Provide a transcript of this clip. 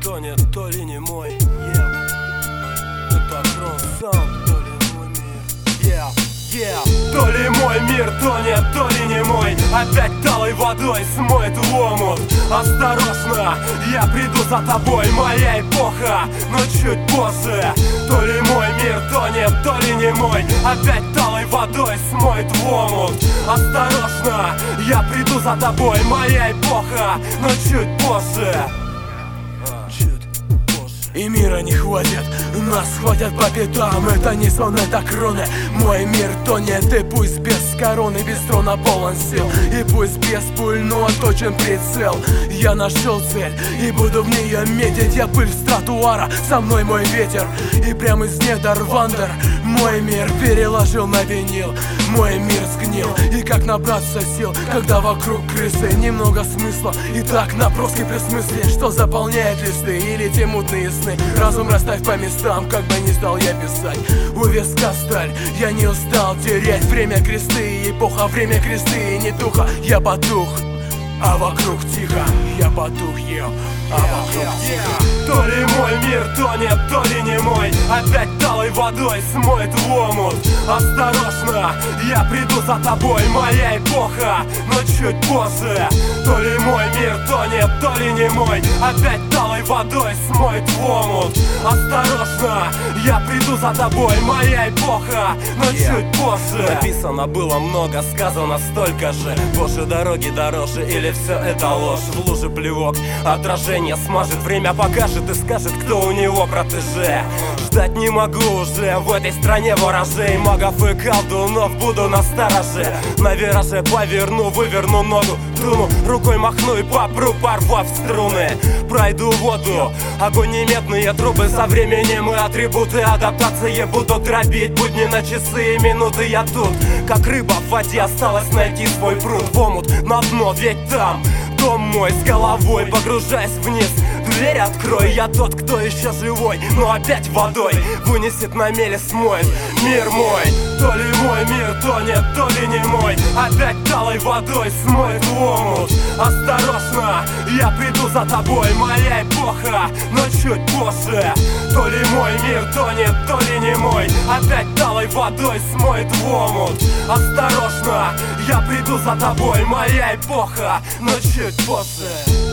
то нет, то ли не мой. Это Крон Саунд, то ли мой мир. То ли мой мир, то нет, то ли не мой. Опять талой водой смоет в омут. Осторожно, я приду за тобой, моя эпоха, но чуть позже. То ли мой мир, то нет, то ли не мой. Опять талой водой смоет в омут. Осторожно, я приду за тобой, моя эпоха, но чуть позже. И мира не хватит, нас хватят по пятам. Это не сон, это кроны. Мой мир тонет, и пусть без короны, без трона полон сил. И пусть без пуль, но точен прицел. Я нашел цель и буду в нее метить. Я пыль с тротуара, со мной мой ветер. И прямо из недр вандер мой мир переложил на винил. Мой мир сгнил, и как набраться сил, когда вокруг крысы. Немного смысла, и так на броски при смысле, что заполняет листы или те мутные сны. Разум расставь по местам, как бы не стал я писать. У виска сталь, я не устал терять. Время кресты и эпоха, время кресты и не туха. Я потух, а вокруг тихо. Я потух, а вокруг тихо. То ли мой мир, то нет, то ли не мой. Опять талой водой смоет в омут. Осторожно, я приду за тобой, моя эпоха, но чуть позже. То ли мой мир, то нет, то ли не мой. Опять талой водой смоет в омут. Осторожно, я приду за тобой, моя эпоха, но чуть позже. Написано было много, сказано столько же. Боже, дороги дороже, или все это ложь? В луже плевок, отражение смажет. Время покажет и скажет, кто у него протеже. Ждать не могу уже в этой стране ворожей, магов и колдунов, буду на стороже. На вираже поверну, выверну ногу, труну, рукой махну и попру, порвав струны. Пройду воду, огонь и медные трубы. Со временем и атрибуты адаптации будут дробить будни на часы и минуты. Я тут, как рыба в воде, осталось найти свой пруд. В омут, на дно, ведь там дом мой с головой, погружаясь вниз. Дверь открой, я тот, кто еще живой, но опять водой вынесет на мели, смоет мир мой. То ли мой мир, то нет, то ли не мой. Опять талой водой смоет в омут. Осторожно, я приду за тобой, моя эпоха, но чуть позже. То ли мой мир, то нет, то ли не мой. Опять талой водой смоет в омут. Осторожно, я приду за тобой, моя эпоха, но чуть позже.